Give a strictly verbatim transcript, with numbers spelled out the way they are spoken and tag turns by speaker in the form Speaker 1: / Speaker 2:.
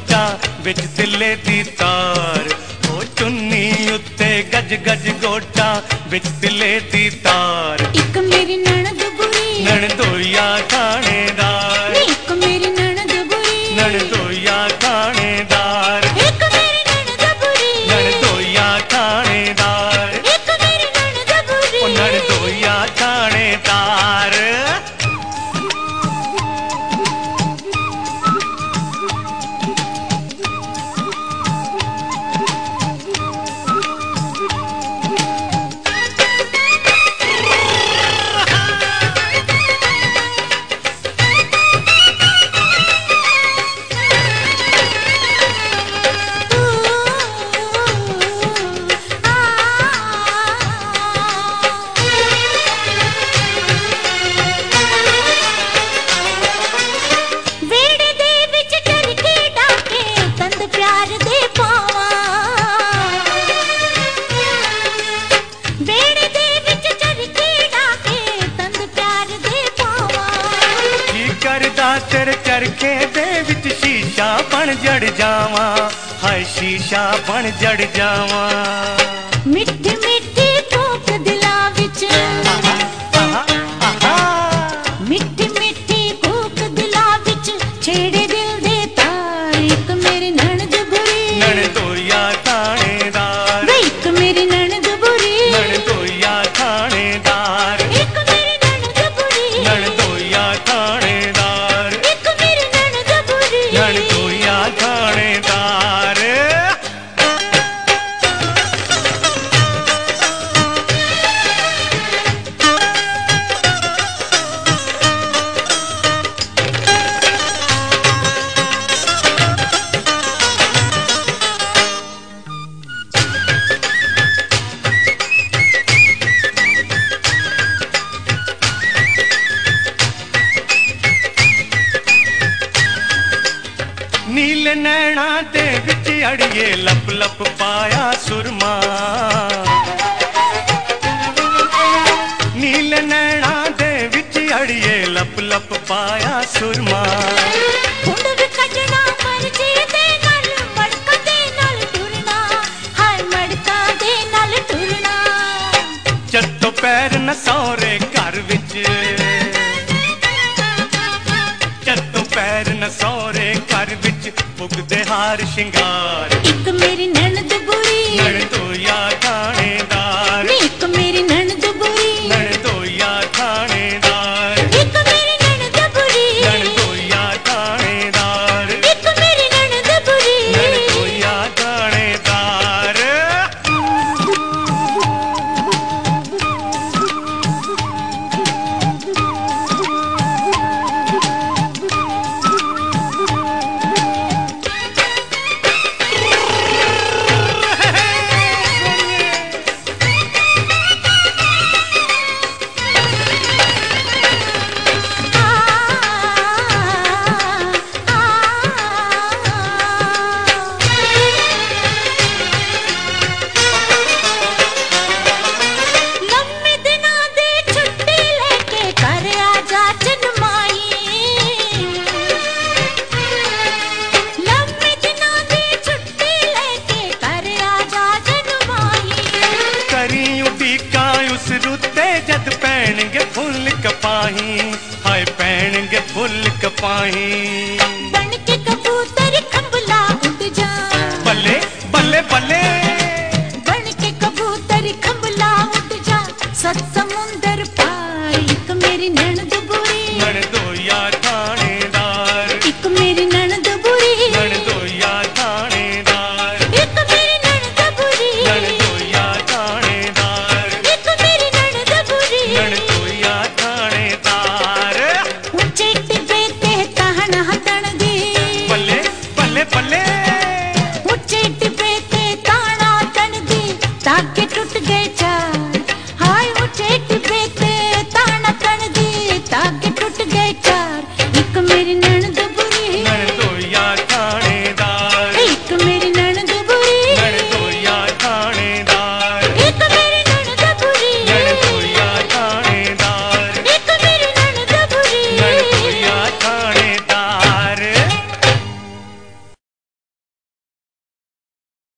Speaker 1: गोटा बिच तिले दी तार, ओ चुन्नी उत्ते गज गज गोटा बिच तिले दी तार।
Speaker 2: एक मेरी ननद बुरी
Speaker 1: ननदोया थानेदार,
Speaker 2: एक मेरी ननद बुरी
Speaker 1: ननदोया थानेदार,
Speaker 2: एक मेरी ननद बुरी
Speaker 1: ननदोया थानेदार,
Speaker 2: एक मेरी ननद बुरी
Speaker 1: ओ ननदोया थानेदार। तेरे चरखे दे विच शीशा बन जड़ जावा, हाय शीशा बन जड़ जावा।
Speaker 2: मिठी मिठी फूक दिला विच, मिठी मिठी फूक दिला विच छेड़े दिल दे तार। एक मेरी ननद बुरी
Speaker 1: ननदोया थानेदार,
Speaker 2: एक मेरी ननद बुरी
Speaker 1: ननदोया थानेदार,
Speaker 2: एक मेरी ननद बुरी
Speaker 1: ननदोया थानेदार, ननदोया थानेदार। नीले नैना दे विच अड़िए लप लप पाया सुरमा, नीले नैना दे विच अड़िए लप लप पाया सुरमा।
Speaker 2: हुंड भी कटना मर्जी दे नाल, मड़का दे नाल टुरना, हाय मड़का दे नाल टुरना।
Speaker 1: जत्तो पैर न सौरे घर विच, जत्तो पैर न सौरे घर विच पुगदे हार शिंगार।
Speaker 2: एक मेरी ननद बुरी
Speaker 1: ननदोया थानेदार,
Speaker 2: एक मेरी ननद बुरी
Speaker 1: ननदोया थानेदार,
Speaker 2: एक मेरी ननद बुरी
Speaker 1: ननदोया थानेदार,
Speaker 2: एक मेरी ननद बुरी
Speaker 1: ननदोया थानेदार। जद पैणगे फुल कपाही, हाय पैणगे फुल कपाही।